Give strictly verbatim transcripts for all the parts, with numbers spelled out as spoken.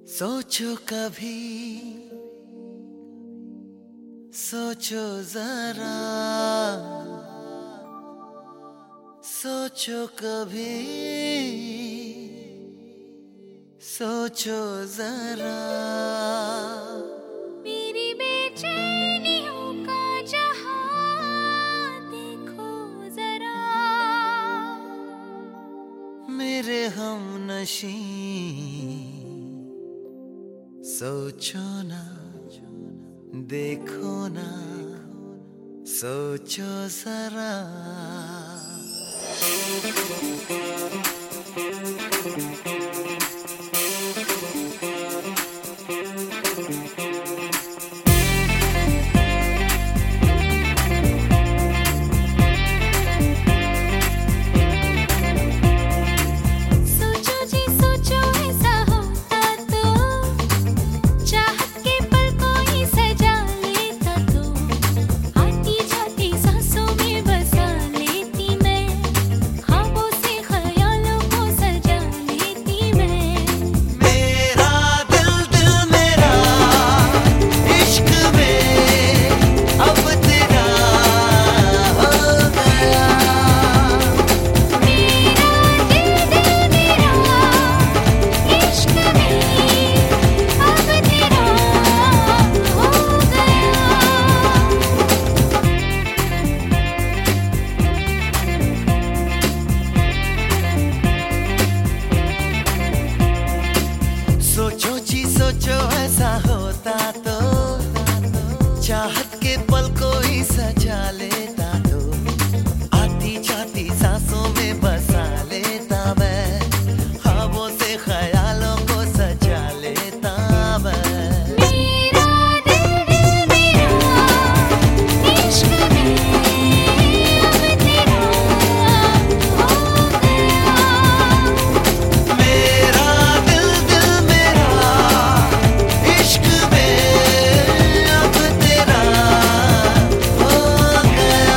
सोचो कभी, सोचो जरा, सोचो कभी, सोचो जरा। मेरी बेचैनियों का जहां देखो जरा, मेरे हमनशी सोचो ना, देखो ना, सोचो जरा। सोचो जी सोचो ऐसा होता तो चाहत के पल कोई सजा लेता तो आती जाती सांसों में बसा लेता मैं, ख्वाबों से ख्यालों को सजा लेता मैं। मेरा दिल दिल मेरा इश्क में अब तेरा हो गया। मेरा दिल दिल मेरा इश्क में अब तेरा हो गया।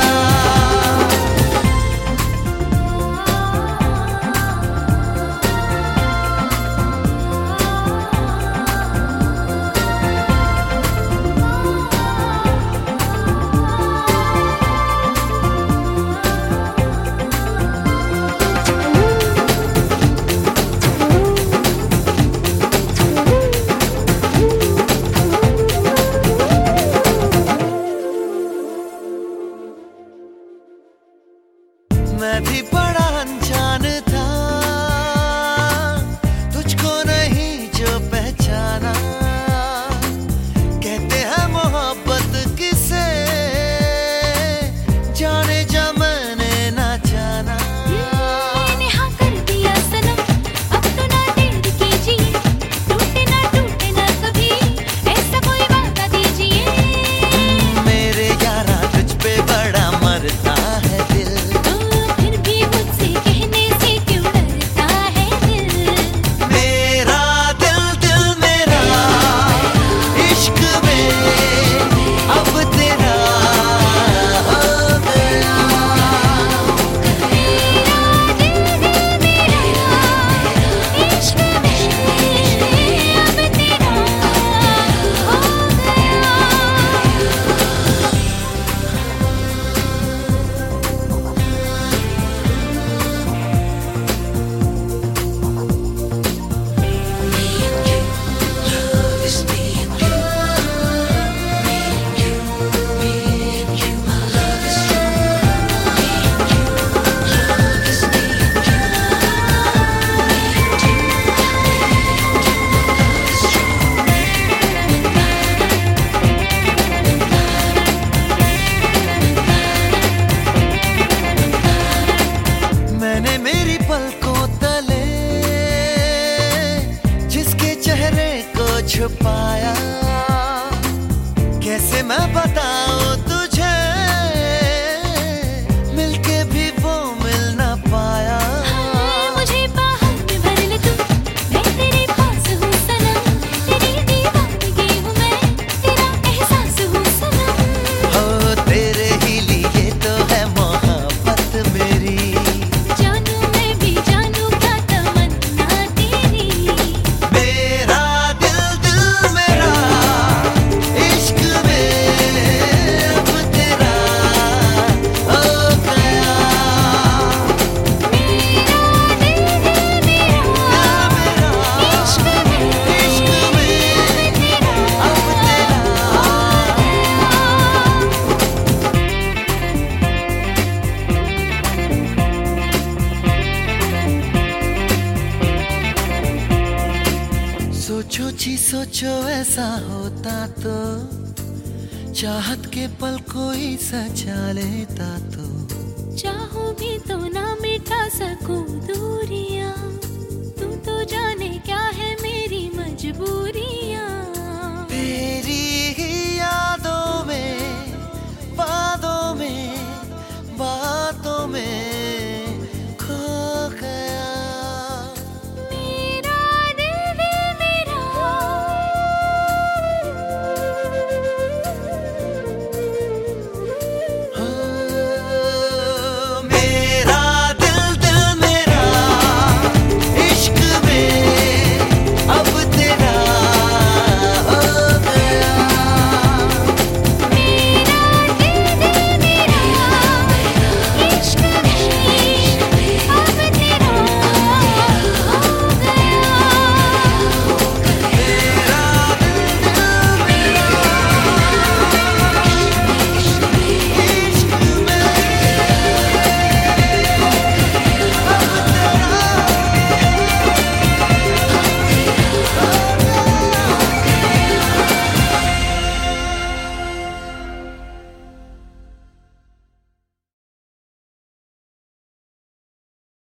मैं भी बड़ा अनजान था, तुझको नहीं जो पहचाना। कहते हैं मोहब्बत किसे, जाने जा मैंने ना जाना। मैंने हाँ कर दिया सनम, अब तो ना देर कीजिए, टूटे ना टूटे ना कभी, ऐसा कोई वादा दीजिए। मेरे यारा तुझ पे बड़ा मरता है दिल, फिर भी मुझसे कहने से क्यों डरता है दिल। मेरा दिल दिल मेरा इश्क में अब तेरा हो गया। मेरा दिल दिल मेरा इश्क में अब तेरा हो गया। मैंने मेरी पलकों तले जिसके चेहरे को छुपाया, कैसे मैं बताऊं तुझे, मिलके भी वो मिल ना पाया। मुझे बाहों में भर ले तू, मैं तेरे पास हूँ सनम, तेरी दीवानगी हूँ मैं, तेरा एहसास हूँ सनम। हो तेरे ही लिए तो है मोहब्बत मेरी, जानू मैं भी जानू क्या तमन्ना तेरी। मेरा दिल सोचो जी सोचो ऐसा होता तो, चाहत के पल कोई सजा लेता तो। चाहूं भी तो ना मिटा सकूं दूरियां, तू तो जाने क्या है मेरी मजबूरी।